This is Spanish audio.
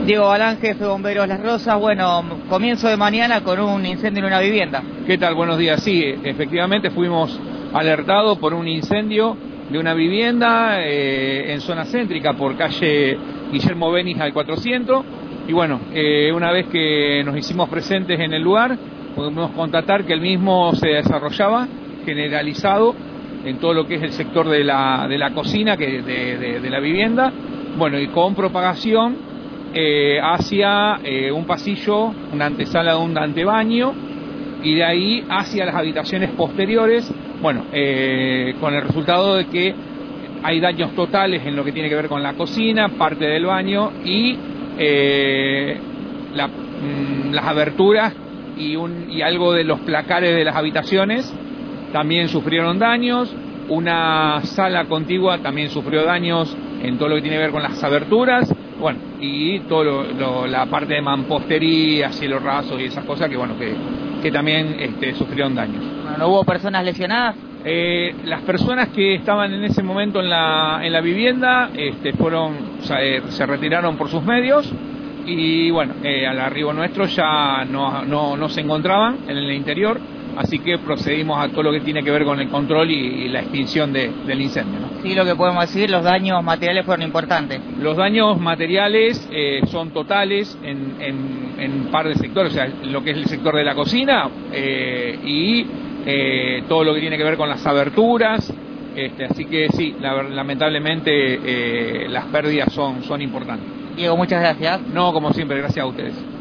Diego Balán, jefe de Bomberos Las Rosas. Bueno, comienzo de mañana con un incendio en una vivienda. ¿Qué tal? Buenos días. Sí, efectivamente fuimos alertados por un incendio de una vivienda en zona céntrica por calle Guillermo Benis al 400. Y bueno, una vez que nos hicimos presentes en el lugar, pudimos constatar que el mismo se desarrollaba generalizado en todo lo que es el sector de la cocina de la vivienda. Bueno, y con propagación hacia un pasillo, una antesala de un antebaño, y de ahí hacia las habitaciones posteriores, bueno, con el resultado de que hay daños totales en lo que tiene que ver con la cocina, parte del baño y las aberturas y algo de los placares de las habitaciones también sufrieron daños. Una sala contigua también sufrió daños en todo lo que tiene que ver con las aberturas, bueno, y todo la parte de mampostería, cielos rasos y esas cosas que bueno que también sufrieron daños. Bueno, ¿no hubo personas lesionadas? Las personas que estaban en ese momento en la vivienda se retiraron por sus medios y bueno, al arribo nuestro ya no se encontraban en el interior. Así que procedimos a todo lo que tiene que ver con el control y la extinción del incendio, ¿no? Sí, lo que podemos decir, los daños materiales fueron importantes. Los daños materiales son totales en par de sectores, o sea, lo que es el sector de la cocina y todo lo que tiene que ver con las aberturas. Así que sí, lamentablemente las pérdidas son importantes. Diego, muchas gracias. No, como siempre, gracias a ustedes.